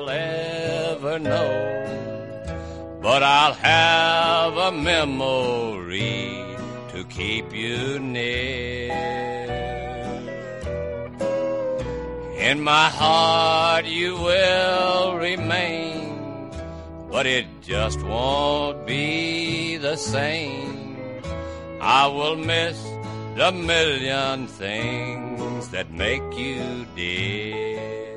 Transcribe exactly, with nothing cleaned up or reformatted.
will ever know, but I'll have a memory to keep you near. In my heart you will remain, but it just won't be the same. I will miss the million things that make you dear.